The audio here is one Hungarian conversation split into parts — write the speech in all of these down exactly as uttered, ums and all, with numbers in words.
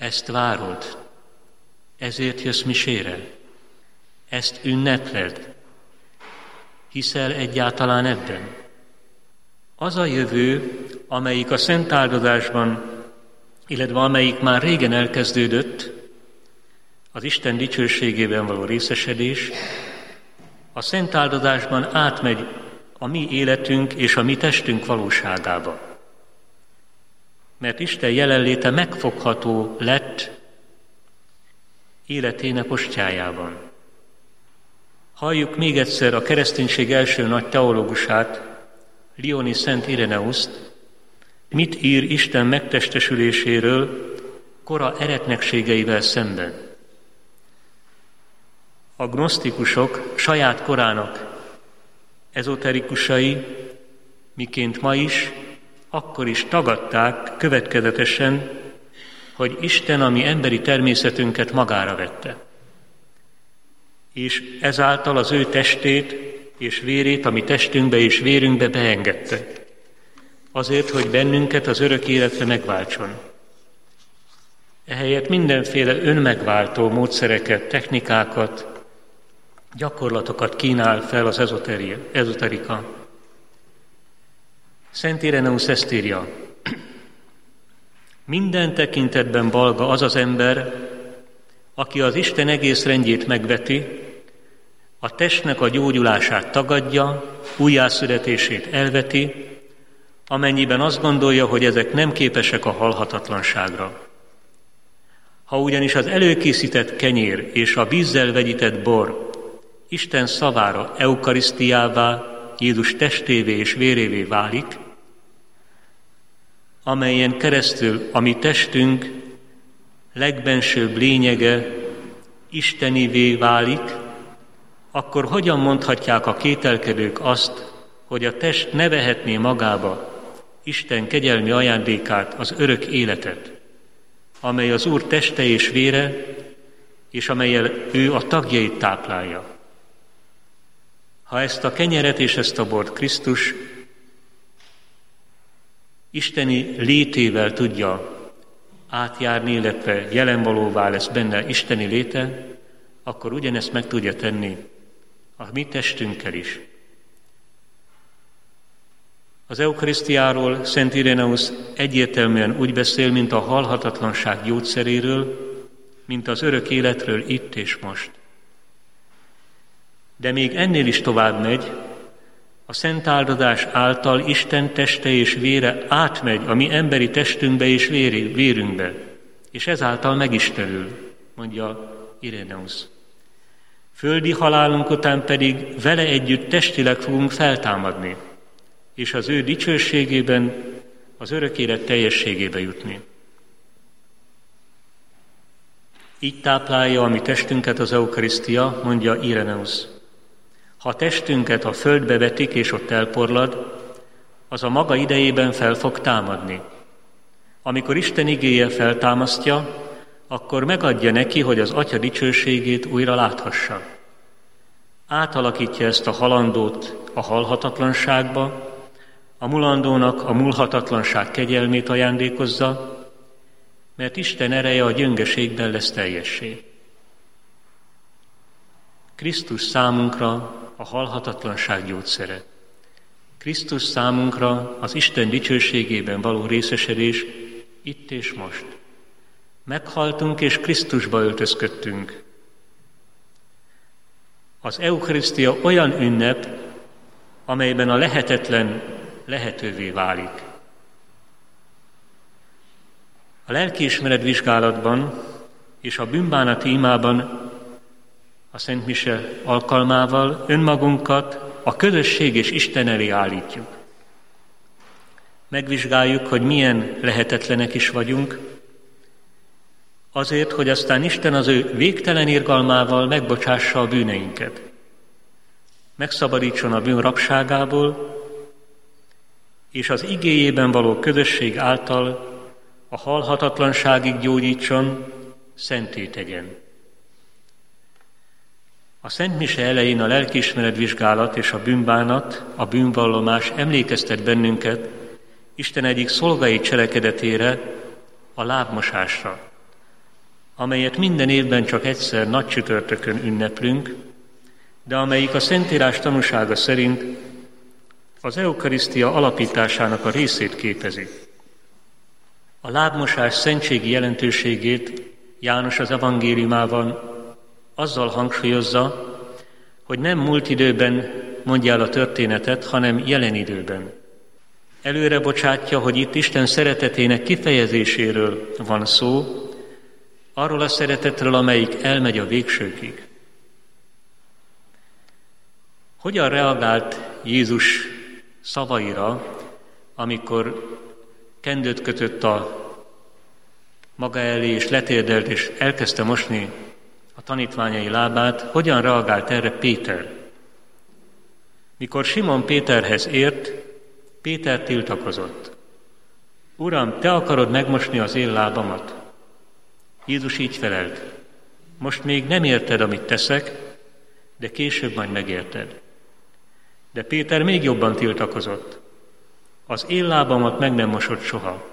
Ezt várod, ezért jössz misére, ezt ünnepled, hiszel egyáltalán ebben? Az a jövő, amelyik a szent áldozásban, illetve amelyik már régen elkezdődött, az Isten dicsőségében való részesedés, a szent áldozásban átmegy a mi életünk és a mi testünk valóságába. Mert Isten jelenléte megfogható lett életének ostjájában. Halljuk még egyszer a kereszténység első nagy teológusát, Lioni Szent Ireneuszt, mit ír Isten megtestesüléséről kora eretnekségeivel szemben. A gnosztikusok saját korának ezoterikusai, miként ma is, akkor is tagadták következetesen, hogy Isten a mi emberi természetünket magára vette. És ezáltal az ő testét és vérét a mi testünkbe és vérünkbe beengedte. Azért, hogy bennünket az örök életre megváltson. Ehelyett mindenféle önmegváltó módszereket, technikákat, gyakorlatokat kínál fel az ezoterika. Szent Ireneusz ezt írja: minden tekintetben balga az az ember, aki az Isten egész rendjét megveti, a testnek a gyógyulását tagadja, újjászületését elveti, amennyiben azt gondolja, hogy ezek nem képesek a halhatatlanságra. Ha ugyanis az előkészített kenyér és a vízzel vegyített bor Isten szavára, eukarisztiává, Jézus testévé és vérévé válik, amelyen keresztül a mi testünk legbensőbb lényege istenivé válik, akkor hogyan mondhatják a kételkedők azt, hogy a test ne vehetné magába Isten kegyelmi ajándékát, az örök életet, amely az Úr teste és vére, és amellyel ő a tagjait táplálja. Ha ezt a kenyeret és ezt a bort Krisztus isteni létével tudja átjárni, illetve jelenvalóvá lesz benne isteni léte, akkor ugyanezt meg tudja tenni a mi testünkkel is. Az eukarisztiáról Szent Ireneusz egyértelműen úgy beszél, mint a halhatatlanság gyógyszeréről, mint az örök életről itt és most. De még ennél is tovább megy, a szent áldozás által Isten teste és vére átmegy a mi emberi testünkbe és vérünkbe, és ezáltal megistenül, mondja Ireneusz. Földi halálunk után pedig vele együtt testileg fogunk feltámadni, és az ő dicsőségében, az örök élet teljességébe jutni. Így táplálja a mi testünket az eukarisztia, mondja Ireneusz. Ha testünket a földbe vetik és ott elporlad, az a maga idejében fel fog támadni. Amikor Isten igéje feltámasztja, akkor megadja neki, hogy az Atya dicsőségét újra láthassa. Átalakítja ezt a halandót a halhatatlanságba, a mulandónak a múlhatatlanság kegyelmét ajándékozza, mert Isten ereje a gyöngeségben lesz teljessé. Krisztus számunkra a halhatatlanság gyógyszere. Krisztus számunkra az Isten dicsőségében való részesedés itt és most. Meghaltunk és Krisztusba öltözködtünk. Az eukarisztia olyan ünnep, amelyben a lehetetlen lehetővé válik. A lelkiismeret vizsgálatban és a bűnbánati imában a Szent Mise alkalmával önmagunkat a közösség és Isten elé állítjuk. Megvizsgáljuk, hogy milyen lehetetlenek is vagyunk, azért, hogy aztán Isten az ő végtelen irgalmával megbocsássa a bűneinket. Megszabadítson a bűn rabságából, és az igéjében való közösség által a halhatatlanságig gyógyítson, szenté tegyen. A Szent Mise elején a lelkiismeret vizsgálat és a bűnbánat, a bűnvallomás emlékeztet bennünket Isten egyik szolgai cselekedetére, a lábmosásra, amelyet minden évben csak egyszer nagy csütörtökön ünneplünk, de amelyik a Szentírás tanúsága szerint az eukarisztia alapításának a részét képezi. A lábmosás szentségi jelentőségét János az evangéliumában azzal hangsúlyozza, hogy nem múlt időben mondja el a történetet, hanem jelen időben. Előre bocsátja, hogy itt Isten szeretetének kifejezéséről van szó, arról a szeretetről, amelyik elmegy a végsőkig. Hogyan reagált Jézus szavaira, amikor kendőt kötött a maga elé, és letérdelt, és elkezdte mosni a tanítványai lábát? Hogyan reagált erre Péter? Mikor Simon Péterhez ért, Péter tiltakozott. Uram, te akarod megmosni az én lábamat? Jézus így felelt. Most még nem érted, amit teszek, de később majd megérted. De Péter még jobban tiltakozott. Az én lábamat meg nem mosott soha.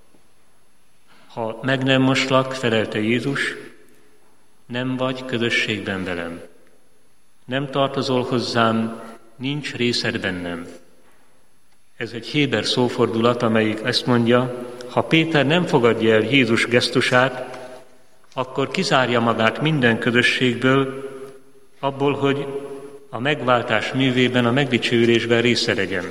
Ha meg nem moslak, felelte Jézus, nem vagy közösségben velem. Nem tartozol hozzám, nincs részed bennem. Ez egy héber szófordulat, amelyik ezt mondja, ha Péter nem fogadja el Jézus gesztusát, akkor kizárja magát minden közösségből, abból, hogy a megváltás művében, a megdicsőülésben része legyen.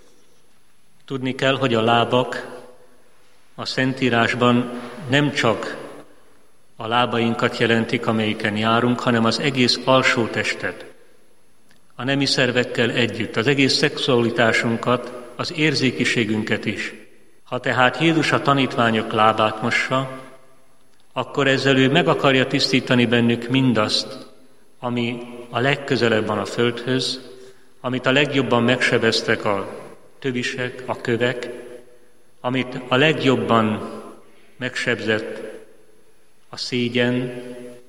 Tudni kell, hogy a lábak a Szentírásban nem csak a lábainkat jelentik, amelyiken járunk, hanem az egész alsó testet, a nemi szervekkel együtt, az egész szexualitásunkat, az érzékiségünket is. Ha tehát Jézus a tanítványok lábát mossa, akkor ezzel ő meg akarja tisztítani bennük mindazt, ami a legközelebb van a földhöz, amit a legjobban megsebeztek a tövisek, a kövek, amit a legjobban megsebzett a szégyen,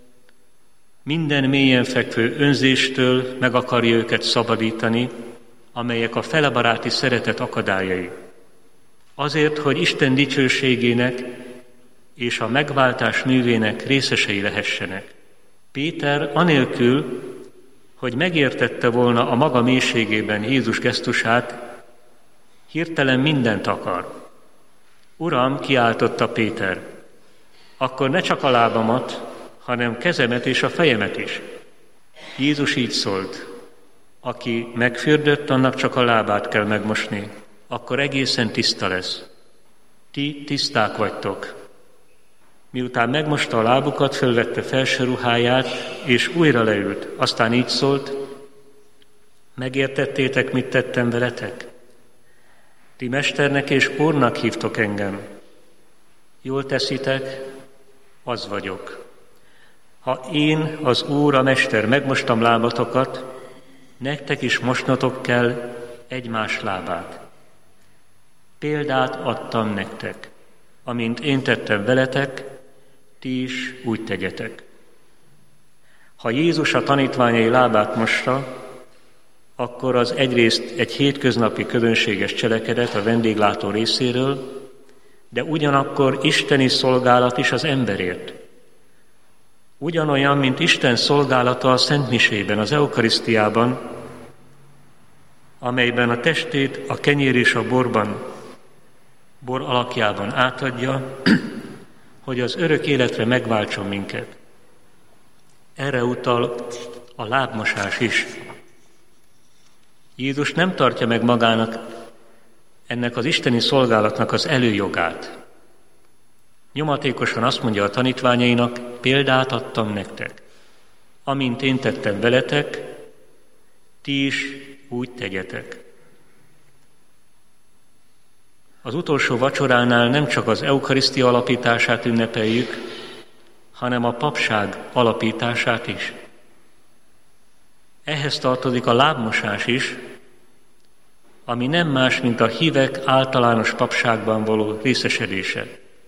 minden mélyen fekvő önzéstől meg akarja őket szabadítani, amelyek a felebaráti szeretet akadályai. Azért, hogy Isten dicsőségének és a megváltás művének részesei lehessenek. Péter anélkül, hogy megértette volna a maga mélységében Jézus gesztusát, hirtelen mindent akar. Uram, kiáltotta Péter, akkor ne csak a lábamat, hanem kezemet és a fejemet is. Jézus így szólt, aki megfürdött, annak csak a lábát kell megmosni, akkor egészen tiszta lesz. Ti tiszták vagytok. Miután megmosta a lábukat, fölvette felső ruháját, és újra leült. Aztán így szólt, megértettétek, mit tettem veletek? Ti mesternek és úrnak hívtok engem. Jól teszitek, az vagyok. Ha én, az Úr, a Mester, megmostam lábatokat, nektek is mosnotok kell egymás lábát. Példát adtam nektek, amint én tettem veletek, ti is úgy tegyetek. Ha Jézus a tanítványai lábát mossa, akkor az egyrészt egy hétköznapi közönséges cselekedet a vendéglátó részéről, de ugyanakkor isteni szolgálat is az emberért. Ugyanolyan, mint Isten szolgálata a Szentmisében, az eukarisztiában, amelyben a testét a kenyér és a borban, bor alakjában átadja, hogy az örök életre megváltson minket. Erre utal a lábmosás is. Jézus nem tartja meg magának ennek az isteni szolgálatnak az előjogát. Nyomatékosan azt mondja a tanítványainak, példát adtam nektek. Amint én tettem veletek, ti is úgy tegyetek. Az utolsó vacsoránál nem csak az eukarisztia alapítását ünnepeljük, hanem a papság alapítását is. Ehhez tartozik a lábmosás is, ami nem más, mint a hívek általános papságban való részesedése.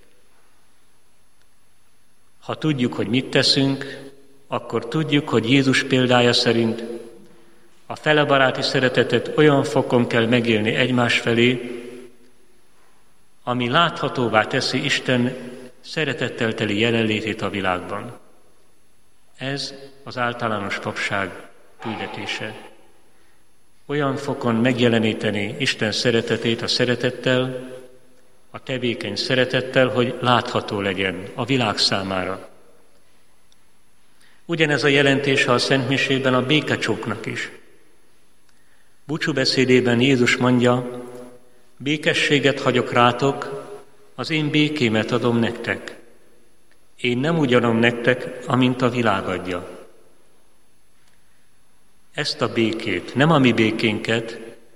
Ha tudjuk, hogy mit teszünk, akkor tudjuk, hogy Jézus példája szerint a felebaráti szeretetet olyan fokon kell megélni egymás felé, ami láthatóvá teszi Isten szeretettel teli jelenlétét a világban. Ez az általános papság küldetése. Olyan fokon megjeleníteni Isten szeretetét a szeretettel, a tevékeny szeretettel, hogy látható legyen a világ számára. Ugyanez a jelentése a Szentmisében a békecsóknak is. Búcsúbeszédében Jézus mondja, békességet hagyok rátok, az én békémet adom nektek. Én nem úgy adom nektek, amint a világ adja. Ezt a békét, nem a mi békénket,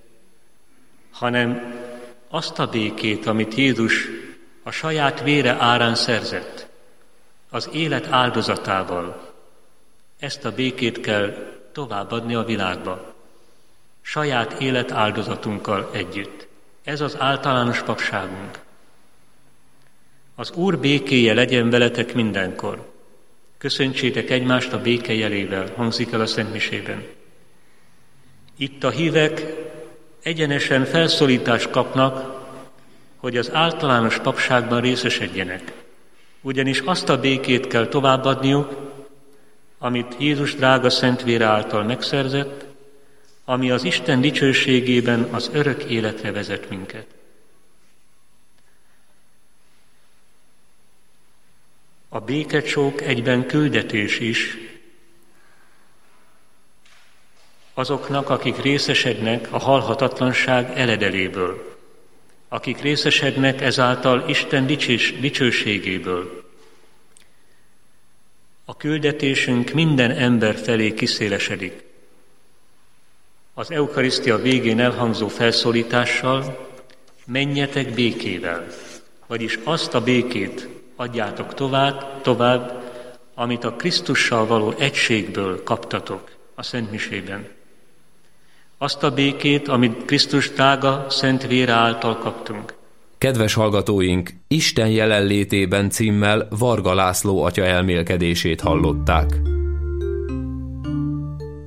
hanem azt a békét, amit Jézus a saját vére árán szerzett, az élet áldozatával, ezt a békét kell továbbadni a világba, saját élet áldozatunkkal együtt. Ez az általános papságunk. Az Úr békéje legyen veletek mindenkor. Köszöntsétek egymást a béke jelével, hangzik el a Szentmisében. Itt a hívek egyenesen felszólítást kapnak, hogy az általános papságban részesedjenek. Ugyanis azt a békét kell továbbadniuk, amit Jézus drága szent vére által megszerzett, ami az Isten dicsőségében az örök életre vezet minket. A békecsók egyben küldetés is azoknak, akik részesednek a halhatatlanság eledeléből, akik részesednek ezáltal Isten dicsős, dicsőségéből. A küldetésünk minden ember felé kiszélesedik. Az eukarisztia végén elhangzó felszólítással menjetek békével, vagyis azt a békét adjátok tovább, tovább, amit a Krisztussal való egységből kaptatok a Szentmisében. Azt a békét, amit Krisztus drága szent vére által kaptunk. Kedves hallgatóink, Isten jelenlétében címmel Varga László atya elmélkedését hallották.